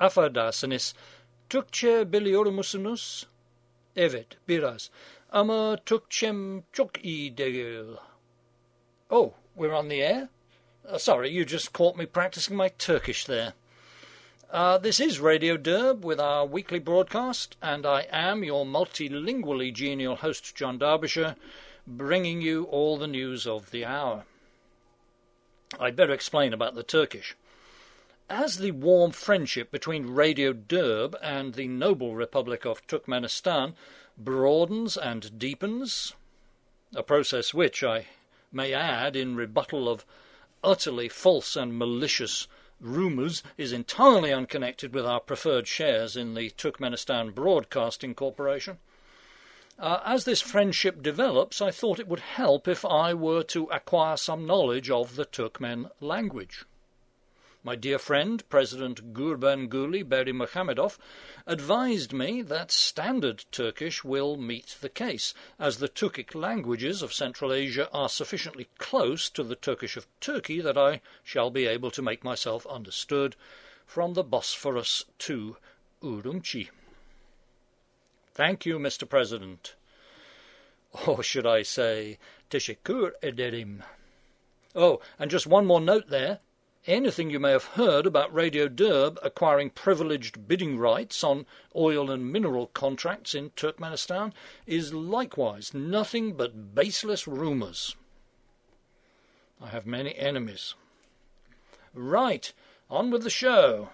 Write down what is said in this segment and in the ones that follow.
affedersiniz, Türkçe biliyor musunuz? Evet, biraz. Ama Türkçem çok iyi değil. Oh, we're on the air? Sorry, you just caught me practicing my Turkish there. This is Radio Derb with our weekly broadcast, and I am your multilingually genial host, John Derbyshire, bringing you all the news of the hour. I'd better explain about the Turkish. As the warm friendship between Radio Derb and the noble Republic of Turkmenistan broadens and deepens, a process which, I may add, in rebuttal of utterly false and malicious rumours, is entirely unconnected with our preferred shares in the Turkmenistan Broadcasting Corporation. As this friendship develops, I thought it would help if I were to acquire some knowledge of the Turkmen language. My dear friend, President Gurbanguly Berdimuhamedov, advised me that Standard Turkish will meet the case, as the Turkic languages of Central Asia are sufficiently close to the Turkish of Turkey that I shall be able to make myself understood from the Bosphorus to Urumqi. Thank you, Mr. President. Or should I say, teşekkür ederim. Oh, and just one more note there. Anything you may have heard about Radio Derb acquiring privileged bidding rights on oil and mineral contracts in Turkmenistan is likewise nothing but baseless rumours. I have many enemies. Right, on with the show.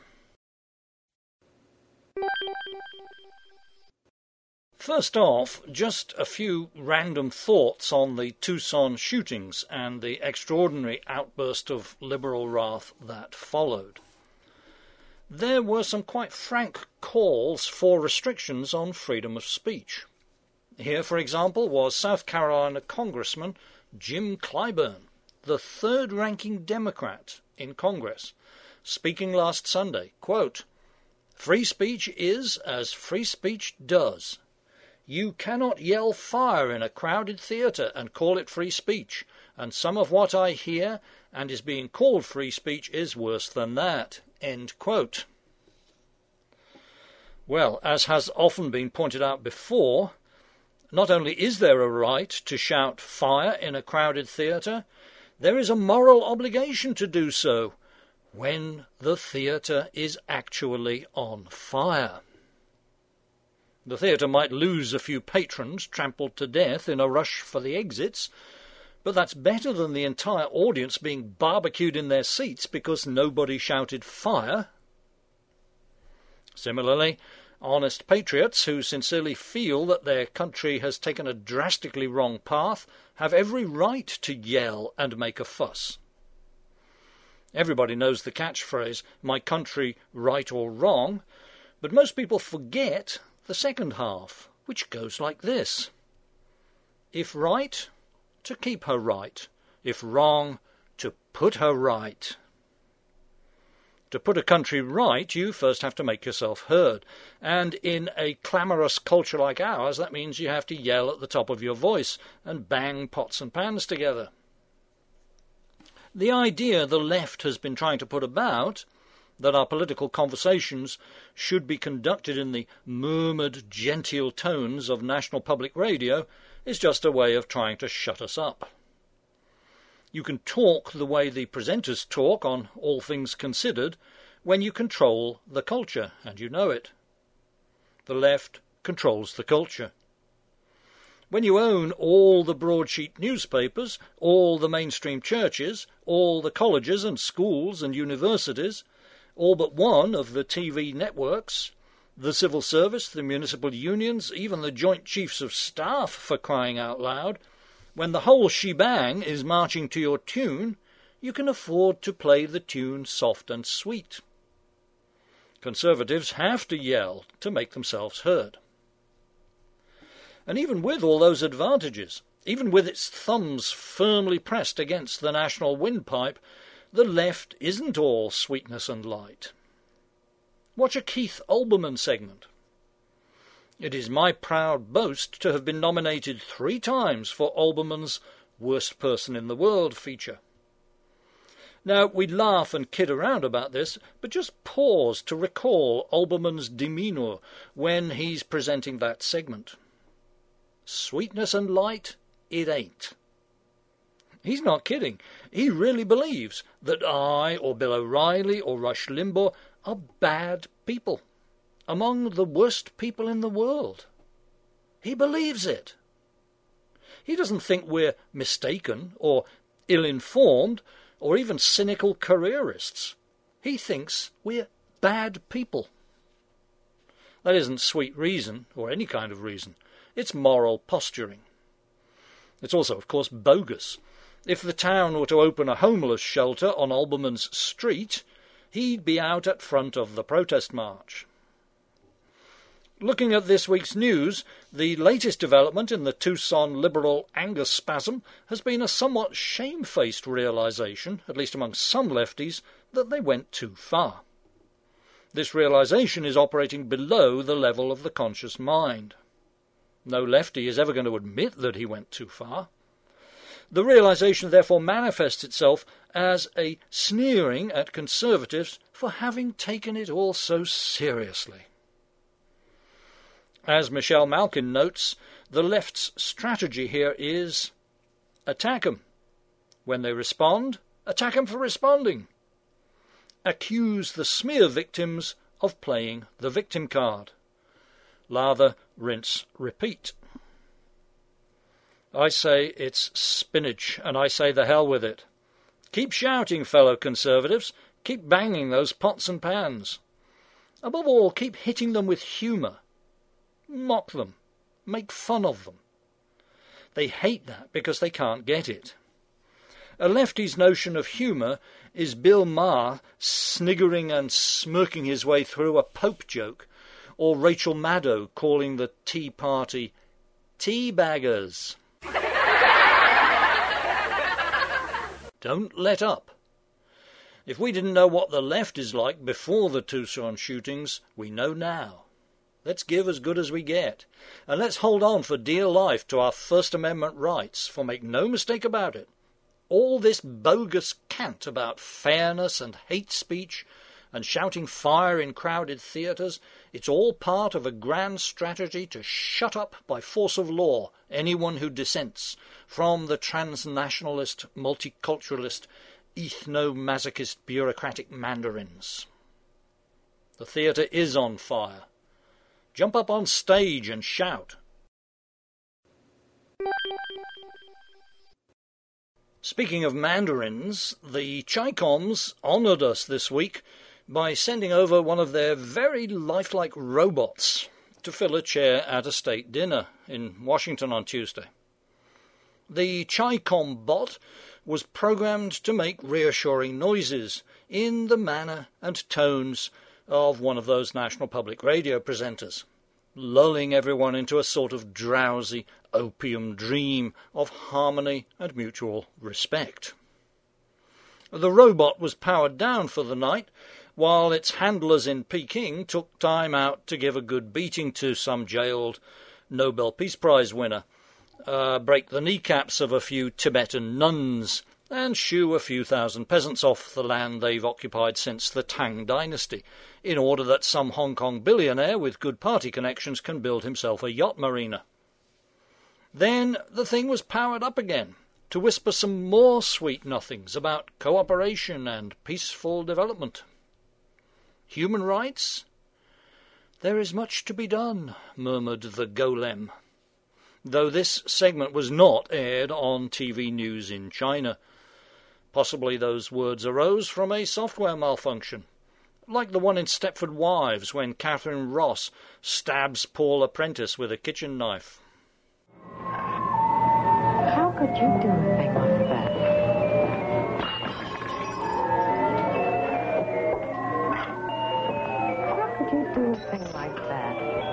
First off, just a few random thoughts on the Tucson shootings and the extraordinary outburst of liberal wrath that followed. There were some quite frank calls for restrictions on freedom of speech. Here, for example, was South Carolina Congressman Jim Clyburn, the third-ranking Democrat in Congress, speaking last Sunday, quote, "Free speech is as free speech does. You cannot yell fire in a crowded theatre and call it free speech, and some of what I hear and is being called free speech is worse than that." End quote. Well, as has often been pointed out before, not only is there a right to shout fire in a crowded theatre, there is a moral obligation to do so when the theatre is actually on fire. The theatre might lose a few patrons trampled to death in a rush for the exits, but that's better than the entire audience being barbecued in their seats because nobody shouted fire. Similarly, honest patriots who sincerely feel that their country has taken a drastically wrong path have every right to yell and make a fuss. Everybody knows the catchphrase, "My country, right or wrong," but most people forget the second half, which goes like this. If right, to keep her right. If wrong, to put her right. To put a country right, you first have to make yourself heard. And in a clamorous culture like ours, that means you have to yell at the top of your voice and bang pots and pans together. The idea the left has been trying to put about, that our political conversations should be conducted in the murmured, genteel tones of National Public Radio, is just a way of trying to shut us up. You can talk the way the presenters talk on All Things Considered when you control the culture, and you know it. The left controls the culture. When you own all the broadsheet newspapers, all the mainstream churches, all the colleges and schools and universities, all but one of the TV networks, the civil service, the municipal unions, even the Joint Chiefs of Staff, for crying out loud, when the whole shebang is marching to your tune, you can afford to play the tune soft and sweet. Conservatives have to yell to make themselves heard. And even with all those advantages, even with its thumbs firmly pressed against the national windpipe, the left isn't all sweetness and light. Watch a Keith Olbermann segment. It is my proud boast to have been nominated 3 times for Olbermann's Worst Person in the World feature. Now, we laugh and kid around about this, but just pause to recall Olbermann's demeanour when he's presenting that segment. Sweetness and light, it ain't. He's not kidding. He really believes that I, or Bill O'Reilly, or Rush Limbaugh are bad people, among the worst people in the world. He believes it. He doesn't think we're mistaken, or ill-informed, or even cynical careerists. He thinks we're bad people. That isn't sweet reason, or any kind of reason. It's moral posturing. It's also, of course, bogus. If the town were to open a homeless shelter on Olbermann's street, he'd be out at front of the protest march. Looking at this week's news, the latest development in the Tucson liberal anger spasm has been a somewhat shamefaced realisation, at least among some lefties, that they went too far. This realisation is operating below the level of the conscious mind. No lefty is ever going to admit that he went too far. The realisation therefore manifests itself as a sneering at conservatives for having taken it all so seriously. As Michelle Malkin notes, the left's strategy here is attack 'em. When they respond, attack 'em for responding. Accuse the smear victims of playing the victim card. Lather, rinse, repeat. I say it's spinach, and I say the hell with it. Keep shouting, fellow conservatives. Keep banging those pots and pans. Above all, keep hitting them with humour. Mock them. Make fun of them. They hate that because they can't get it. A lefty's notion of humour is Bill Maher sniggering and smirking his way through a Pope joke, or Rachel Maddow calling the Tea Party teabaggers. Don't let up. If we didn't know what the left is like before the Tucson shootings, we know now. Let's give as good as we get, and let's hold on for dear life to our First Amendment rights, for make no mistake about it, all this bogus cant about fairness and hate speech and shouting fire in crowded theatres, it's all part of a grand strategy to shut up by force of law anyone who dissents from the transnationalist, multiculturalist, ethno-masochist bureaucratic mandarins. The theatre is on fire. Jump up on stage and shout. Speaking of mandarins, the Chi-Coms honoured us this week by sending over one of their very lifelike robots to fill a chair at a state dinner in Washington on Tuesday. The Chi-Com bot was programmed to make reassuring noises in the manner and tones of one of those National Public Radio presenters, lulling everyone into a sort of drowsy opium dream of harmony and mutual respect. The robot was powered down for the night, while its handlers in Peking took time out to give a good beating to some jailed Nobel Peace Prize winner, break the kneecaps of a few Tibetan nuns, and shoo a few thousand peasants off the land they've occupied since the Tang dynasty, in order that some Hong Kong billionaire with good party connections can build himself a yacht marina. Then the thing was powered up again, to whisper some more sweet nothings about cooperation and peaceful development. Human rights? There is much to be done, murmured the golem, though this segment was not aired on TV news in China. Possibly those words arose from a software malfunction, like the one in Stepford Wives when Catherine Ross stabs Paul Prentice with a kitchen knife. How could you do a thing like that? How could you do a thing like that?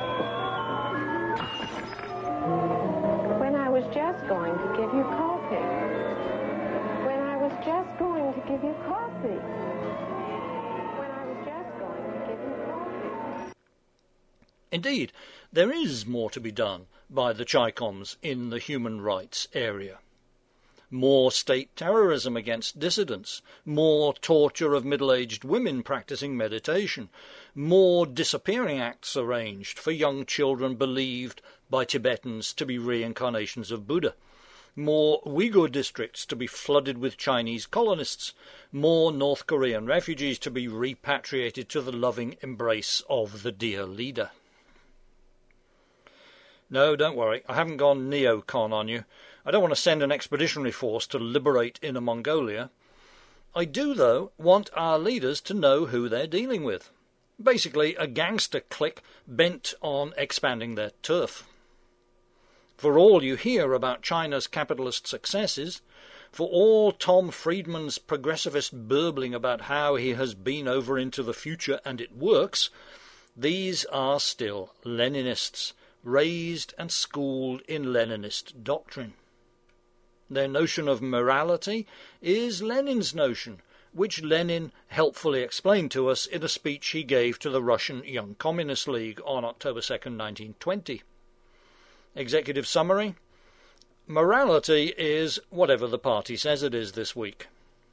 When I was just going to give you coffee. When I was just going to give you coffee. When I was just going to give you coffee. Indeed, there is more to be done by the Chi-Coms in the human rights area. more state terrorism against dissidents, more torture of middle-aged women practicing meditation, more disappearing acts arranged for young children believed by Tibetans to be reincarnations of Buddha, more Uyghur districts to be flooded with Chinese colonists, more North Korean refugees to be repatriated to the loving embrace of the dear leader. No, don't worry, I haven't gone neocon on you. I don't want to send an expeditionary force to liberate Inner Mongolia. I do, though, want our leaders to know who they're dealing with. Basically, a gangster clique bent on expanding their turf. For all you hear about China's capitalist successes, for all Tom Friedman's progressivist burbling about how he has been over into the future and it works, these are still Leninists, raised and schooled in Leninist doctrine. Their notion of morality is Lenin's notion, which Lenin helpfully explained to us in a speech he gave to the Russian Young Communist League on October 2nd, 1920. Executive summary: morality is whatever the party says it is this week.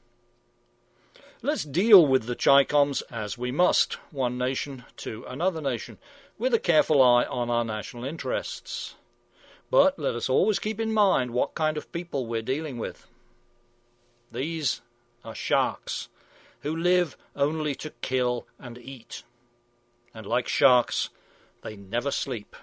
Let's deal with the Chi-Coms as we must, one nation to another nation, with a careful eye on our national interests. But let us always keep in mind what kind of people we're dealing with. These are sharks, who live only to kill and eat. And like sharks, they never sleep.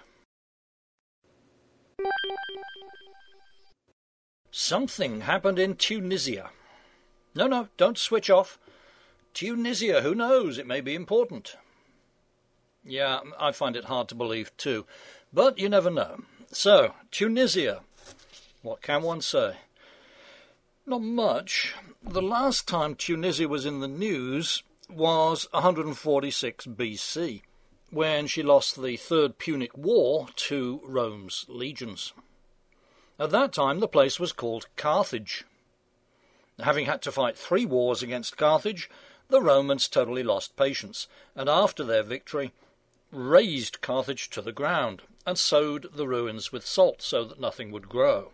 Something happened in Tunisia. No, don't switch off. Tunisia, who knows? It may be important. Yeah, I find it hard to believe too, but you never know. So, Tunisia, what can one say? Not much. The last time Tunisia was in the news was 146 BC, when she lost the Third Punic War to Rome's legions. At that time, the place was called Carthage. Having had to fight 3 wars against Carthage, the Romans totally lost patience, and after their victory, razed Carthage to the ground and sowed the ruins with salt so that nothing would grow.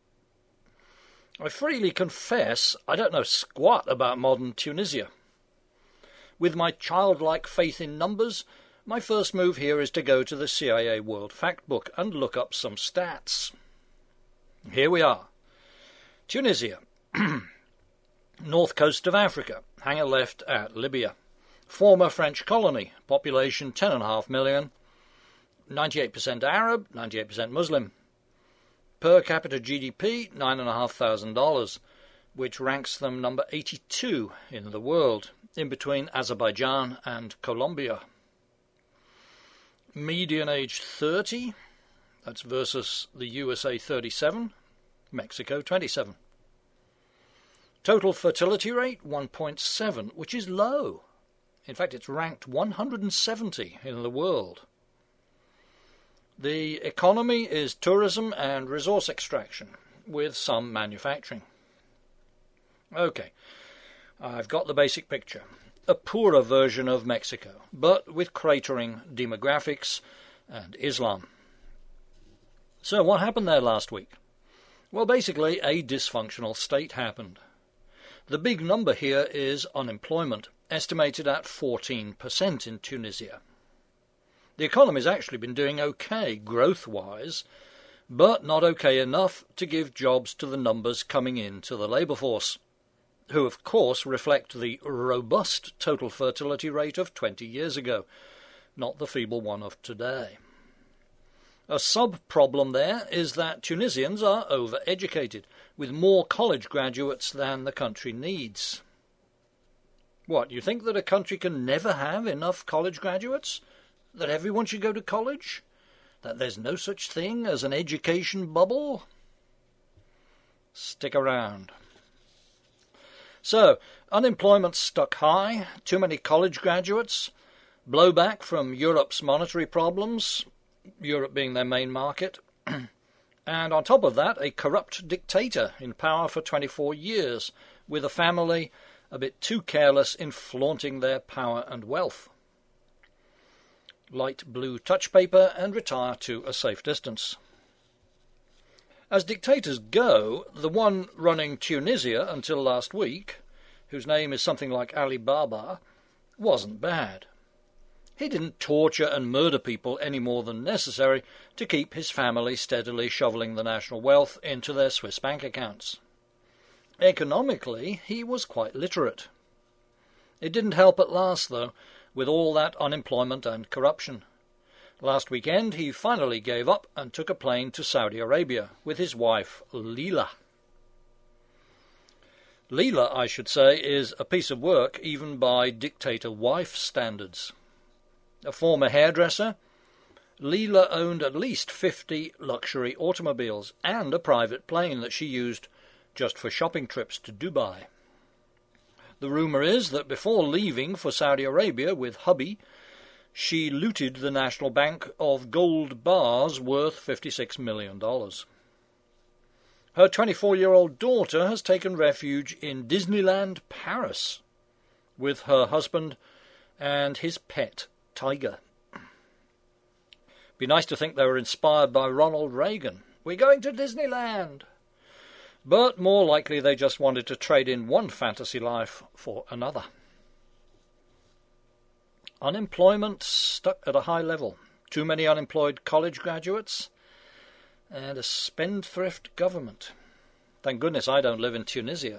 I freely confess I don't know squat about modern Tunisia. With my childlike faith in numbers, my first move here is to go to the CIA World Factbook and look up some stats. Here we are. Tunisia, north coast of Africa, hanger left at Libya. Former French colony, population 10.5 million, 98% Arab, 98% Muslim. Per capita GDP, $9,500, which ranks them number 82 in the world, in between Azerbaijan and Colombia. Median age 30, that's versus the USA 37, Mexico 27. Total fertility rate 1.7, which is low. In fact, it's ranked 170 in the world. The economy is tourism and resource extraction, with some manufacturing. Okay, I've got the basic picture. A poorer version of Mexico, but with cratering demographics and Islam. So what happened there last week? Well, basically, a dysfunctional state happened. The big number here is unemployment, estimated at 14% in Tunisia. The economy's actually been doing okay, growth-wise, but not okay enough to give jobs to the numbers coming into the labour force, who of course reflect the robust total fertility rate of 20 years ago, not the feeble one of today. A sub-problem there is that Tunisians are over-educated, with more college graduates than the country needs. What, you think that a country can never have enough college graduates? That everyone should go to college? That there's no such thing as an education bubble? Stick around. So, unemployment stuck high, too many college graduates, blowback from Europe's monetary problems, Europe being their main market, and on top of that, a corrupt dictator in power for 24 years, with a family a bit too careless in flaunting their power and wealth. Light blue touch paper and retire to a safe distance. As dictators go, the one running Tunisia until last week, whose name is something like Ali Baba, wasn't bad. He didn't torture and murder people any more than necessary to keep his family steadily shoveling the national wealth into their Swiss bank accounts. Economically, he was quite literate. It didn't help at last, though, with all that unemployment and corruption. Last weekend he finally gave up and took a plane to Saudi Arabia with his wife, Leila. Leila, I should say, is a piece of work even by dictator wife standards. A former hairdresser, Leila owned at least 50 luxury automobiles and a private plane that she used just for shopping trips to Dubai. The rumour is that before leaving for Saudi Arabia with hubby, she looted the National Bank of gold bars worth $56 million. Her 24-year-old daughter has taken refuge in Disneyland Paris with her husband and his pet tiger. Be nice to think they were inspired by Ronald Reagan. We're going to Disneyland! But more likely they just wanted to trade in one fantasy life for another. Unemployment stuck at a high level. Too many unemployed college graduates and a spendthrift government. Thank goodness I don't live in Tunisia.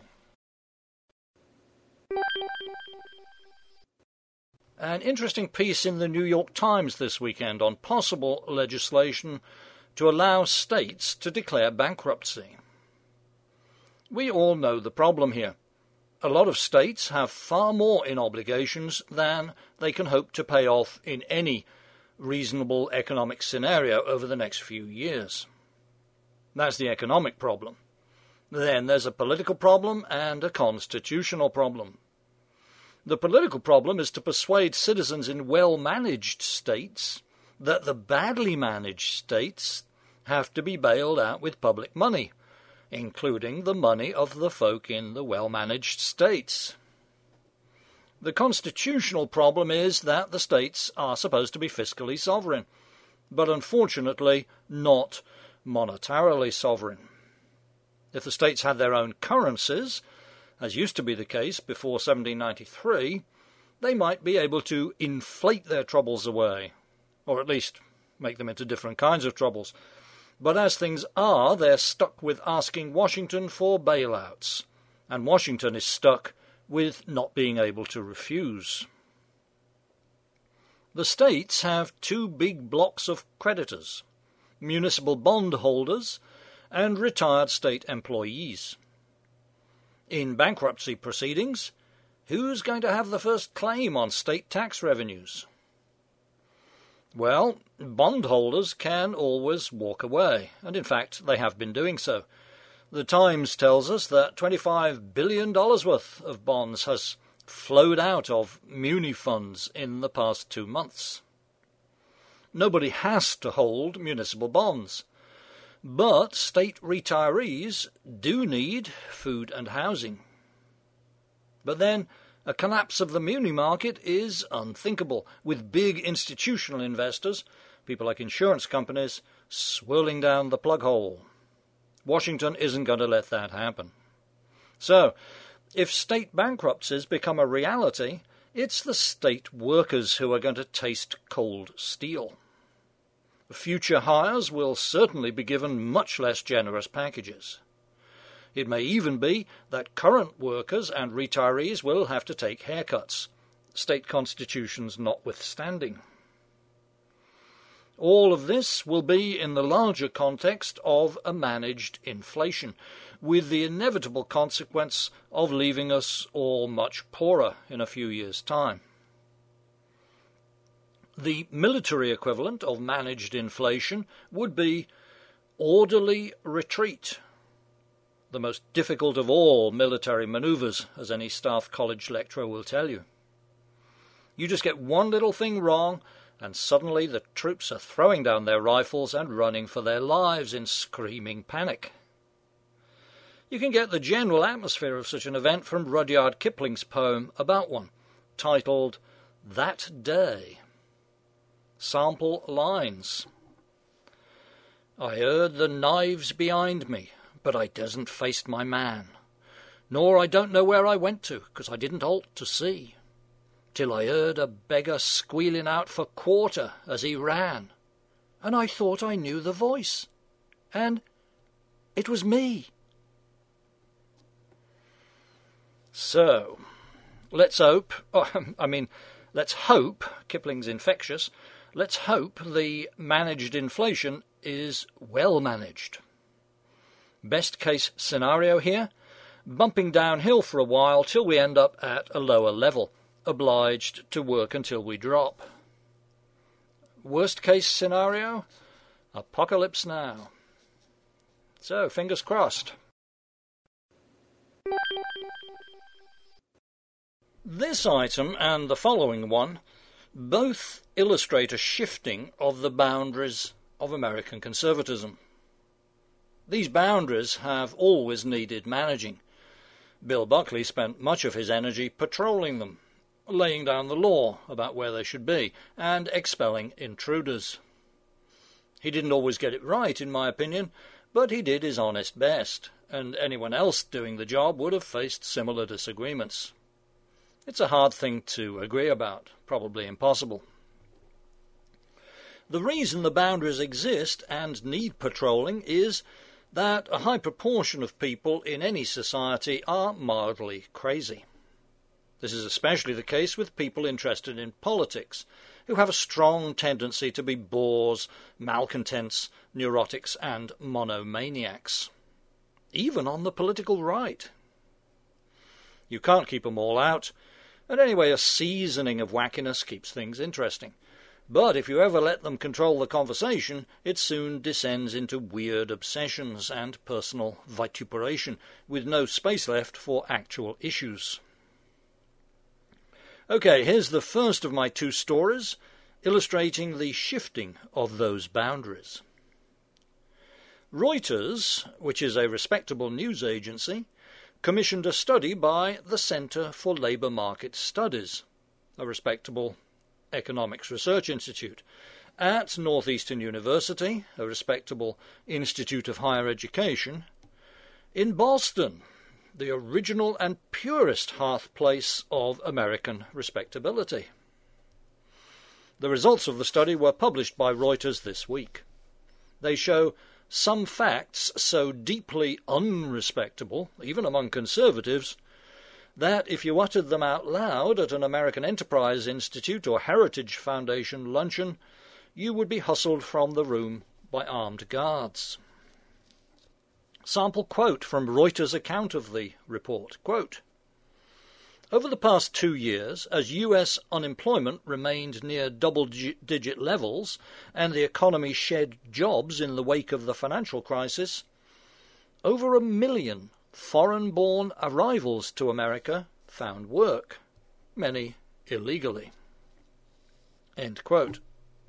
An interesting piece in the New York Times this weekend on possible legislation to allow states to declare bankruptcy. We all know the problem here. A lot of states have far more in obligations than they can hope to pay off in any reasonable economic scenario over the next few years. That's the economic problem. Then there's a political problem and a constitutional problem. The political problem is to persuade citizens in well-managed states that the badly managed states have to be bailed out with public money, including the money of the folk in the well-managed states. The constitutional problem is that the states are supposed to be fiscally sovereign, but unfortunately not monetarily sovereign. If the states had their own currencies, as used to be the case before 1793, they might be able to inflate their troubles away, or at least make them into different kinds of troubles. But as things are, they're stuck with asking Washington for bailouts, and Washington is stuck with not being able to refuse. The states have two big blocks of creditors: municipal bond holders and retired state employees. In bankruptcy proceedings, who's going to have the first claim on state tax revenues? Well, bondholders can always walk away, and in fact they have been doing so. The Times tells us that $25 billion worth of bonds has flowed out of muni funds in the past 2 months. Nobody has to hold municipal bonds, but state retirees do need food and housing. But then a collapse of the muni market is unthinkable, with big institutional investors, people like insurance companies, swirling down the plug hole. Washington isn't going to let that happen. So, if state bankruptcies become a reality, it's the state workers who are going to taste cold steel. Future hires will certainly be given much less generous packages. It may even be that current workers and retirees will have to take haircuts, state constitutions notwithstanding. All of this will be in the larger context of a managed inflation, with the inevitable consequence of leaving us all much poorer in a few years' time. The military equivalent of managed inflation would be orderly retreat, the most difficult of all military manoeuvres, as any staff college lecturer will tell you. You just get one little thing wrong, and suddenly the troops are throwing down their rifles and running for their lives in screaming panic. You can get the general atmosphere of such an event from Rudyard Kipling's poem about one, titled That Day. Sample lines. I heard the knives behind me, but I dasn't faced my man, nor I don't know where I went to, 'cause I didn't halt to see, till I heard a beggar squealing out for quarter as he ran, and I thought I knew the voice, and it was me. So, let's hope, let's hope, Kipling's infectious, let's hope the managed inflation is well managed. Best case scenario here, bumping downhill for a while till we end up at a lower level, obliged to work until we drop. Worst case scenario, apocalypse now. So, fingers crossed. This item and the following one both illustrate a shifting of the boundaries of American conservatism. These boundaries have always needed managing. Bill Buckley spent much of his energy patrolling them, laying down the law about where they should be, and expelling intruders. He didn't always get it right, in my opinion, but he did his honest best, and anyone else doing the job would have faced similar disagreements. It's a hard thing to agree about, probably impossible. The reason the boundaries exist and need patrolling is that a high proportion of people in any society are mildly crazy. This is especially the case with people interested in politics, who have a strong tendency to be bores, malcontents, neurotics, and monomaniacs. Even on the political right. You can't keep them all out, and anyway a seasoning of wackiness keeps things interesting. But if you ever let them control the conversation, it soon descends into weird obsessions and personal vituperation, with no space left for actual issues. Okay, here's the first of my two stories, illustrating the shifting of those boundaries. Reuters, which is a respectable news agency, commissioned a study by the Centre for Labour Market Studies, a respectable economics research institute, at Northeastern University, a respectable institute of higher education, in Boston, the original and purest hearthplace of American respectability. The results of the study were published by Reuters this week. They show some facts so deeply unrespectable, even among conservatives, that if you uttered them out loud at an American Enterprise Institute or Heritage Foundation luncheon, you would be hustled from the room by armed guards. Sample quote from Reuters' account of the report. Quote, "Over the past 2 years, as US unemployment remained near double-digit levels and the economy shed jobs in the wake of the financial crisis, over 1 million foreign-born arrivals to America found work, many illegally." End quote.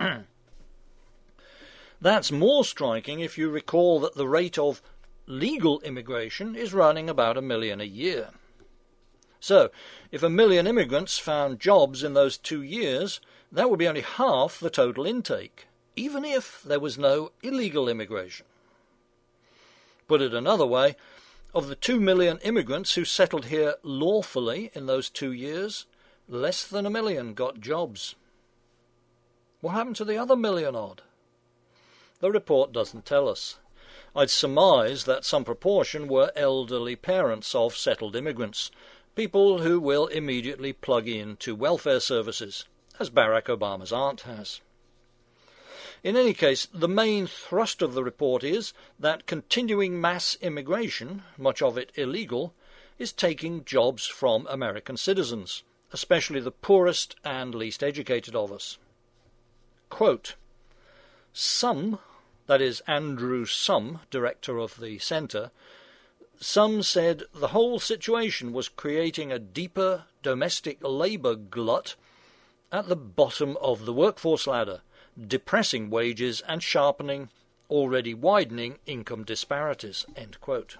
That's more striking if you recall that the rate of legal immigration is running about 1 million a year. So, if 1 million immigrants found jobs in those 2 years, that would be only half the total intake, even if there was no illegal immigration. Put it another way, of the 2 million immigrants who settled here lawfully in those 2 years, less than 1 million got jobs. What happened to the other million odd? The report doesn't tell us. I'd surmise that some proportion were elderly parents of settled immigrants, people who will immediately plug in to welfare services, as Barack Obama's aunt has. In any case, the main thrust of the report is that continuing mass immigration, much of it illegal, is taking jobs from American citizens, especially the poorest and least educated of us. Quote, "Some," that is Andrew Summ, director of the centre, Summ said the whole situation was creating a deeper domestic labour glut at the bottom of the workforce ladder, depressing wages and sharpening already widening income disparities." End quote.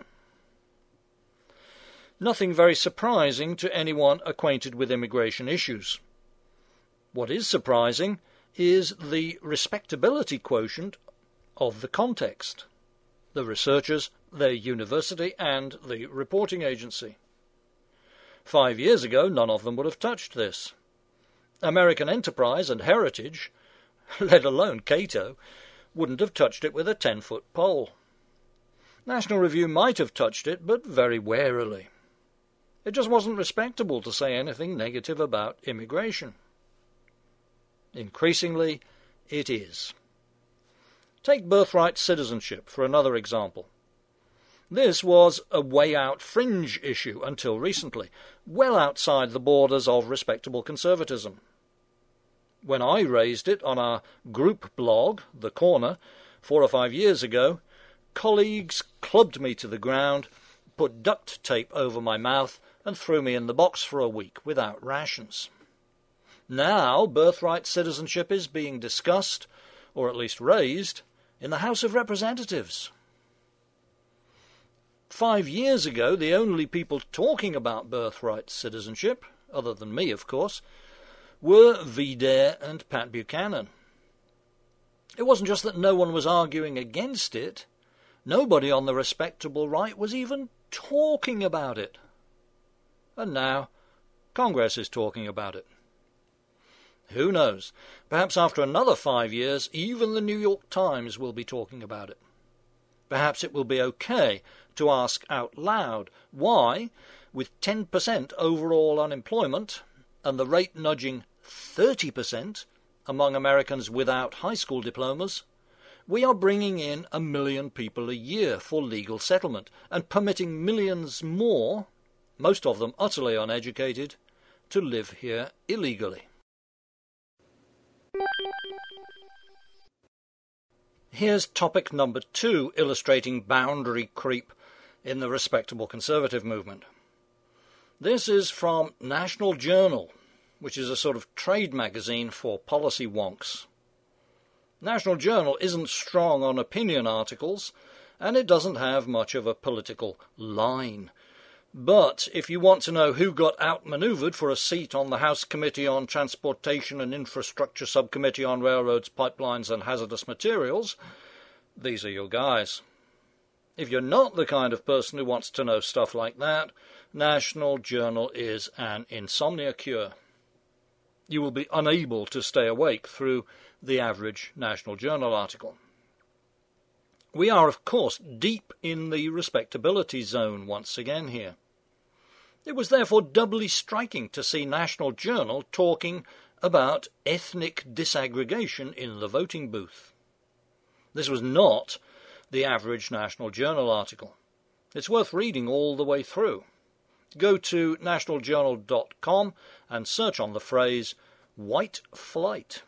Nothing very surprising to anyone acquainted with immigration issues. What is surprising is the respectability quotient of the context: the researchers, their university, and the reporting agency. 5 years ago, none of them would have touched this. American Enterprise and Heritage, let alone Cato, wouldn't have touched it with a 10-foot pole. National Review might have touched it, but very warily. It just wasn't respectable to say anything negative about immigration. Increasingly, it is. Take birthright citizenship for another example. This was a way-out fringe issue until recently, well outside the borders of respectable conservatism. When I raised it on our group blog, The Corner, 4 or 5 years ago, colleagues clubbed me to the ground, put duct tape over my mouth, and threw me in the box for a week without rations. Now birthright citizenship is being discussed, or at least raised, in the House of Representatives. 5 years ago, the only people talking about birthright citizenship, other than me, of course, were Vedder and Pat Buchanan. It wasn't just that no one was arguing against it. Nobody on the respectable right was even talking about it. And now Congress is talking about it. Who knows? Perhaps after another 5 years, even the New York Times will be talking about it. Perhaps it will be okay to ask out loud why, with 10% overall unemployment and the rate nudging 30% among Americans without high school diplomas, we are bringing in 1 million people a year for legal settlement and permitting millions more, most of them utterly uneducated, to live here illegally. Here's topic number 2 illustrating boundary creep in the respectable conservative movement. This is from National Journal, which is a sort of trade magazine for policy wonks. National Journal isn't strong on opinion articles, and it doesn't have much of a political line. But if you want to know who got outmaneuvered for a seat on the House Committee on Transportation and Infrastructure Subcommittee on Railroads, Pipelines and Hazardous Materials, these are your guys. If you're not the kind of person who wants to know stuff like that, National Journal is an insomnia cure. You will be unable to stay awake through the average National Journal article. We are, of course, deep in the respectability zone once again here. It was therefore doubly striking to see National Journal talking about ethnic disaggregation in the voting booth. This was not the average National Journal article. It's worth reading all the way through. Go to nationaljournal.com and search on the phrase white flight.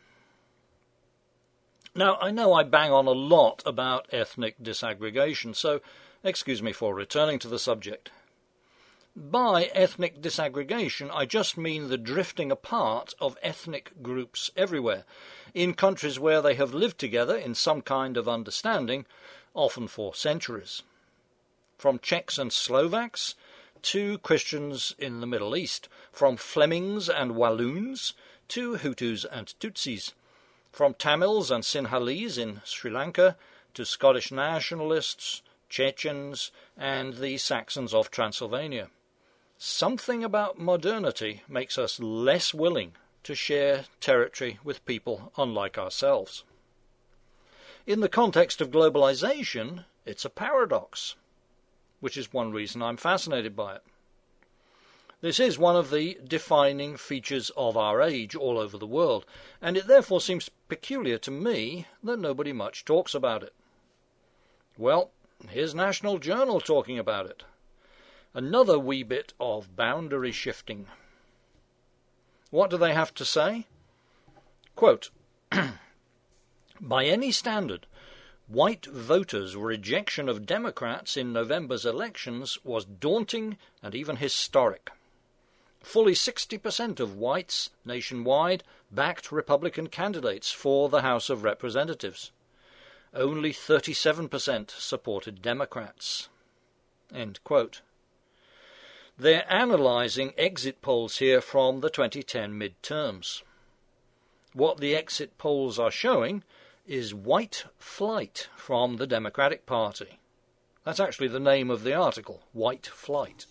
Now, I know I bang on a lot about ethnic disaggregation, so excuse me for returning to the subject. By ethnic disaggregation, I just mean the drifting apart of ethnic groups everywhere, in countries where they have lived together in some kind of understanding, often for centuries. From Czechs and Slovaks to Christians in the Middle East, from Flemings and Walloons to Hutus and Tutsis, from Tamils and Sinhalese in Sri Lanka to Scottish nationalists, Chechens, and the Saxons of Transylvania. Something about modernity makes us less willing to share territory with people unlike ourselves. In the context of globalization, it's a paradox, which is one reason I'm fascinated by it. This is one of the defining features of our age all over the world, and it therefore seems peculiar to me that nobody much talks about it. Well, here's National Journal talking about it. Another wee bit of boundary shifting. What do they have to say? Quote, by any standard, white voters' rejection of Democrats in November's elections was daunting and even historic. Fully 60% of whites nationwide backed Republican candidates for the House of Representatives. Only 37% supported Democrats. End quote. They're analysing exit polls here from the 2010 midterms. What the exit polls are showing is white flight from the Democratic Party. That's actually the name of the article, White Flight.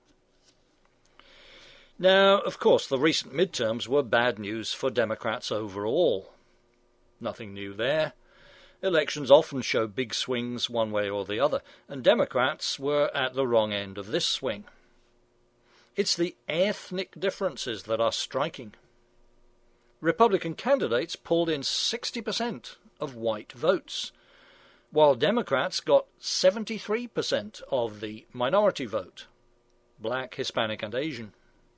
Now, of course, the recent midterms were bad news for Democrats overall. Nothing new there. Elections often show big swings one way or the other, and Democrats were at the wrong end of this swing. It's the ethnic differences that are striking. Republican candidates pulled in 60% of white votes, while Democrats got 73% of the minority vote, black, Hispanic, and Asian.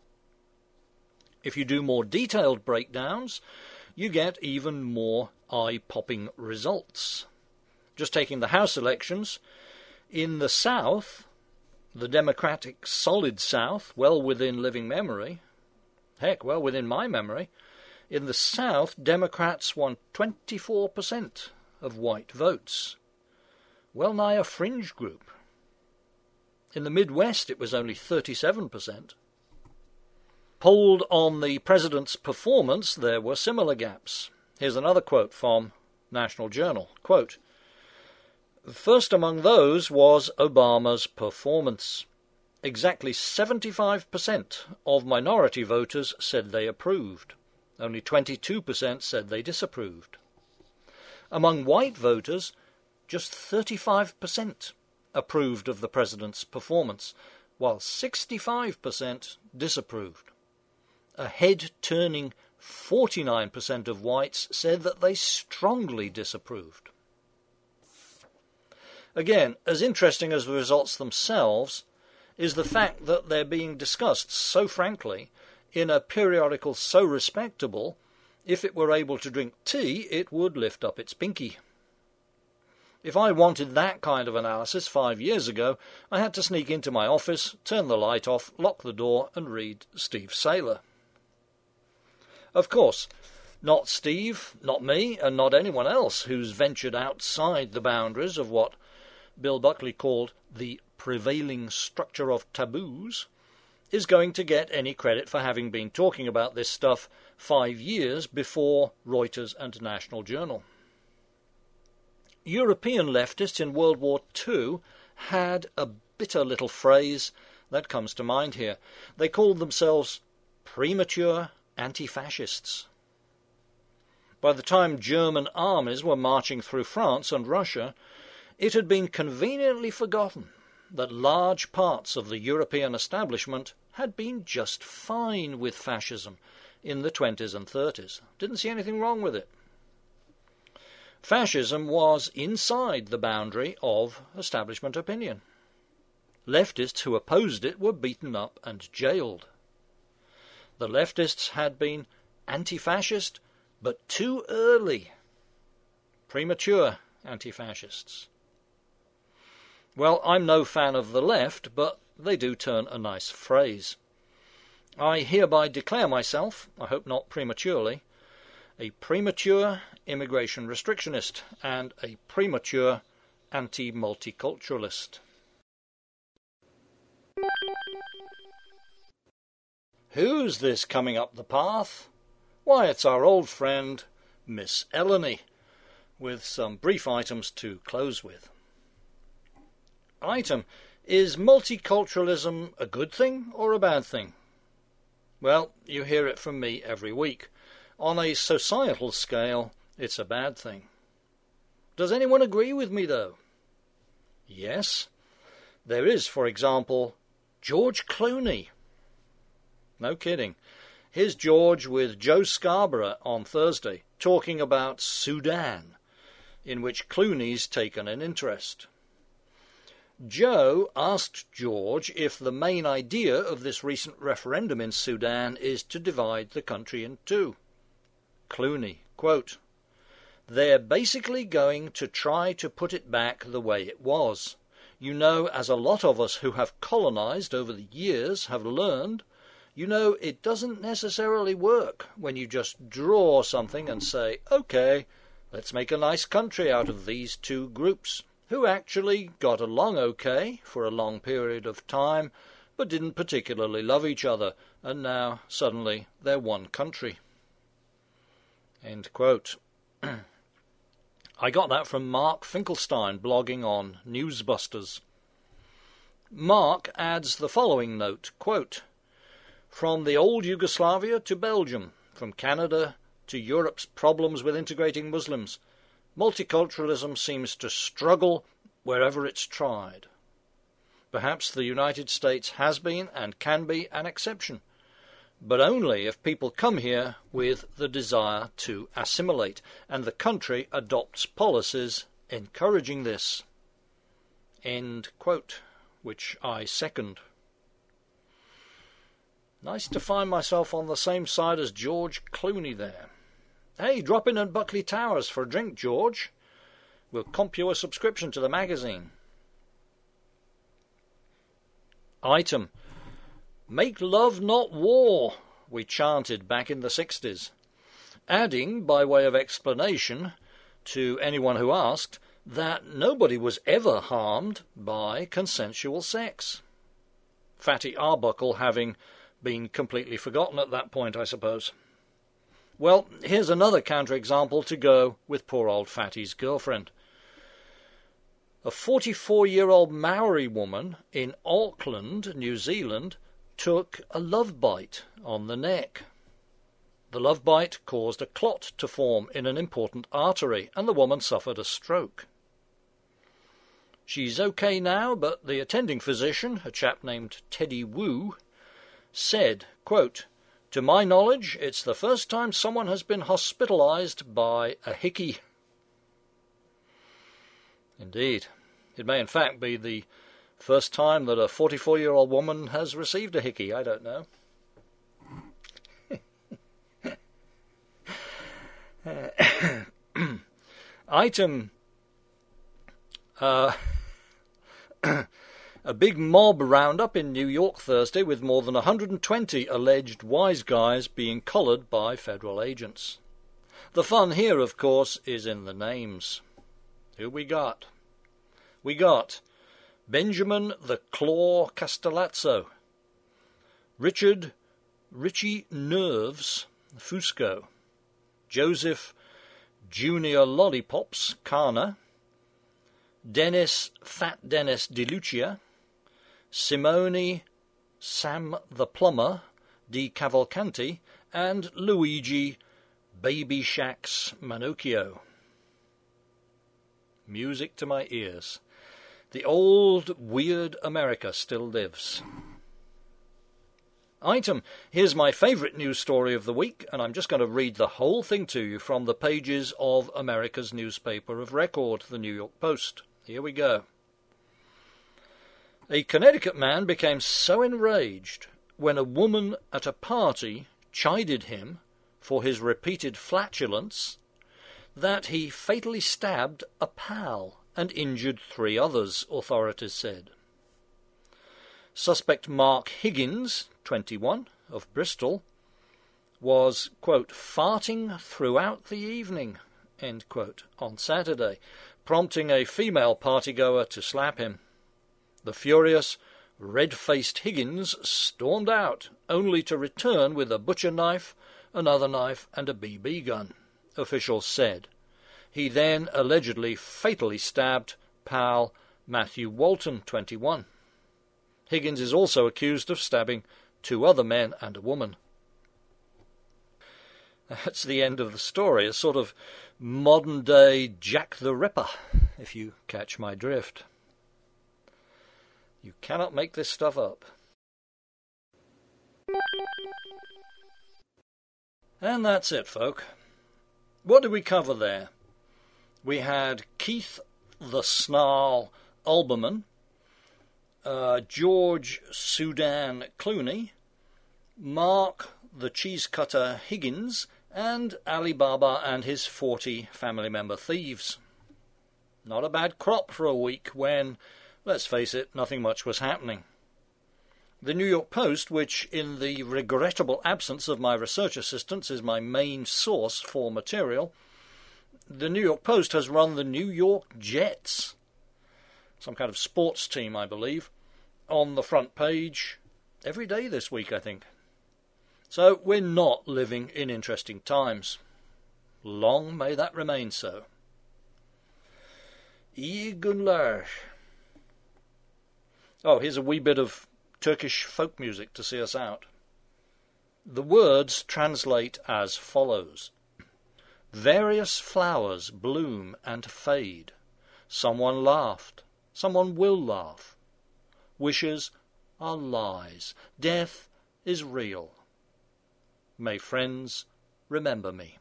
If you do more detailed breakdowns, you get even more eye-popping results. Just taking the House elections, in the South, the Democratic solid South, well within living memory, heck, well within my memory, in the South, Democrats won 24% of white votes. Well nigh a fringe group. In the Midwest, it was only 37%. Polled on the president's performance, there were similar gaps. Here's another quote from National Journal. Quote, "First among those was Obama's performance. Exactly 75% of minority voters said they approved. Only 22% said they disapproved. Among white voters, just 35% approved of the president's performance, while 65% disapproved. A head-turning 49% of whites said that they strongly disapproved." Again, as interesting as the results themselves is the fact that they're being discussed so frankly in a periodical so respectable, if it were able to drink tea, it would lift up its pinky. If I wanted that kind of analysis 5 years ago, I had to sneak into my office, turn the light off, lock the door, and read Steve Saylor. Of course, not Steve, not me, and not anyone else who's ventured outside the boundaries of what Bill Buckley called the prevailing structure of taboos, is going to get any credit for having been talking about this stuff 5 years before Reuters and National Journal. European leftists in World War II had a bitter little phrase that comes to mind here. They called themselves premature anti-fascists. By the time German armies were marching through France and Russia, it had been conveniently forgotten that large parts of the European establishment had been just fine with fascism in the 20s and 30s. Didn't see anything wrong with it. Fascism was inside the boundary of establishment opinion. Leftists who opposed it were beaten up and jailed. The leftists had been anti-fascist, but too early. Premature anti-fascists. Well, I'm no fan of the left, but they do turn a nice phrase. I hereby declare myself, I hope not prematurely, a premature immigration restrictionist and a premature anti-multiculturalist. Who's this coming up the path? Why, it's our old friend, Miss Eleni, with some brief items to close with. Item: is multiculturalism a good thing or a bad thing? Well, you hear it from me every week. On a societal scale, it's a bad thing. Does anyone agree with me, though? Yes. There is, for example, George Clooney. No kidding. Here's George with Joe Scarborough on Thursday, talking about Sudan, in which Clooney's taken an interest. Joe asked George if the main idea of this recent referendum in Sudan is to divide the country in two. Clooney, quote, "They're basically going to try to put it back the way it was. You know, as a lot of us who have colonized over the years have learned, you know, it doesn't necessarily work when you just draw something and say, okay, let's make a nice country out of these two groups, who actually got along okay for a long period of time, but didn't particularly love each other, and now suddenly they're one country." End quote. I got that from Mark Finkelstein, blogging on Newsbusters. Mark adds the following note, quote, "From the old Yugoslavia to Belgium, from Canada to Europe's problems with integrating Muslims, multiculturalism seems to struggle wherever it's tried. Perhaps the United States has been and can be an exception, but only if people come here with the desire to assimilate, and the country adopts policies encouraging this." End quote, which I second. Nice to find myself on the same side as George Clooney there. Hey, drop in at Buckley Towers for a drink, George. We'll comp you a subscription to the magazine. Item. "Make love, not war," we chanted back in the 60s, adding, by way of explanation to anyone who asked, that nobody was ever harmed by consensual sex. Fatty Arbuckle having been completely forgotten at that point, I suppose. Well, here's another counterexample to go with poor old Fatty's girlfriend. A 44-year-old Maori woman in Auckland, New Zealand, took a love bite on the neck. The love bite caused a clot to form in an important artery, and the woman suffered a stroke. She's okay now, but the attending physician, a chap named Teddy Wu, said, quote, "To my knowledge, it's the first time someone has been hospitalized by a hickey." Indeed. It may in fact be the first time that a 44-year-old woman has received a hickey. I don't know. Item. A big mob roundup in New York Thursday with more than 120 alleged wise guys being collared by federal agents. The fun here, of course, is in the names. Who we got? We got Benjamin the Claw Castellazzo, Richard Richie Nerves Fusco, Joseph Junior Lollipops Carner, Dennis Fat Dennis DeLucia, Simone Sam the Plumber Di Cavalcanti, and Luigi Baby Shax Manocchio. Music to my ears. The old weird America still lives. Item. Here's my favourite news story of the week, and I'm just going to read the whole thing to you from the pages of America's newspaper of record, the New York Post. Here we go. A Connecticut man became so enraged when a woman at a party chided him for his repeated flatulence that he fatally stabbed a pal and injured 3 others, authorities said. Suspect Mark Higgins, 21, of Bristol, was, quote, farting throughout the evening, end quote, on Saturday, prompting a female partygoer to slap him. The furious, red-faced Higgins stormed out, only to return with a butcher knife, another knife, and a BB gun, officials said. He then allegedly fatally stabbed pal Matthew Walton, 21. Higgins is also accused of stabbing 2 other men and a woman. That's the end of the story, a sort of modern-day Jack the Ripper, if you catch my drift. You cannot make this stuff up. And that's it, folk. What did we cover there? We had Keith the Snarl Olbermann, George Sudan Clooney, Mark the Cheese Cutter Higgins, and Ali Baba and his 40 family member thieves. Not a bad crop for a week when, let's face it, nothing much was happening. The New York Post, which in the regrettable absence of my research assistants is my main source for material, the New York Post has run the New York Jets, some kind of sports team, I believe, on the front page every day this week, I think. So we're not living in interesting times. Long may that remain so. İyi günler. Oh, here's a wee bit of Turkish folk music to see us out. The words translate as follows. Various flowers bloom and fade. Someone laughed. Someone will laugh. Wishes are lies. Death is real. May friends remember me.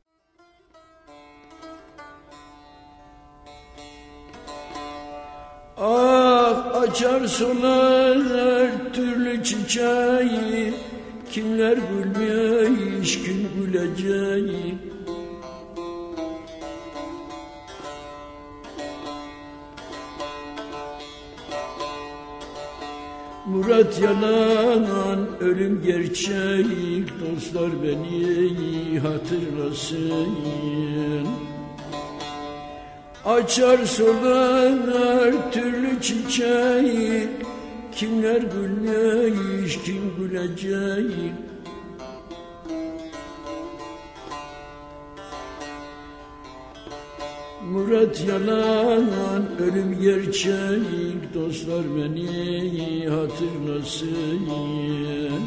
Ah, açar solar her türlü çiçeği, kimler gülmüş, kim güleceği. Murat yalan, ölüm gerçek, dostlar beni hatırlasın. Açar solan her türlü çiçeği, kimler gülmüş, kim gülecek. Murat yalan, ölüm gerçek, dostlar beni hatırlasın.